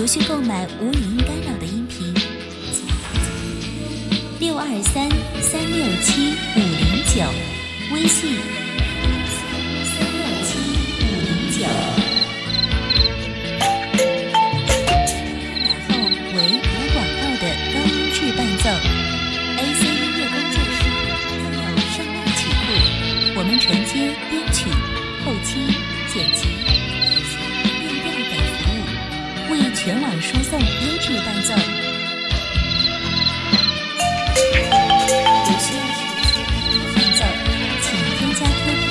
如需购买无语音干扰的音频，623-367-509，微信367-509。买后为无广告的高音质伴奏 ，AC 音乐工作室拥有声浪曲库，我们承接编曲、后期、剪辑、变调等服务，为全网输送优质伴奏。如需要使伴奏，请添加 QQ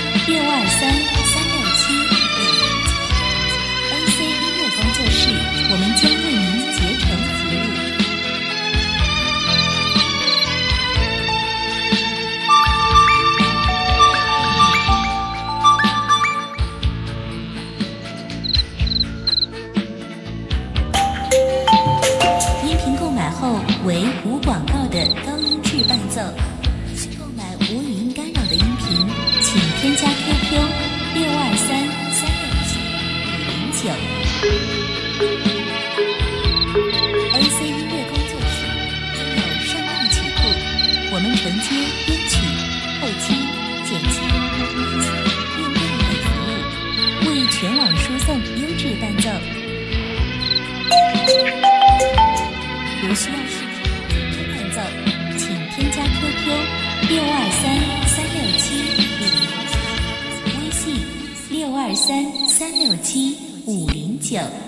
623-367-509，AC 音乐工作室，我们将为您竭诚服务。音频购买后为无广告的高音质伴奏。需购买无语音干扰的音频，请添加 QQ 623-367-509。AC 音乐工作室拥有声浪曲库，我们承接编曲、后期、剪辑、变调等服务，为全网输送优质伴奏。如需要视频伴奏，请添加 QQ 623-367-509，微信623-367-509。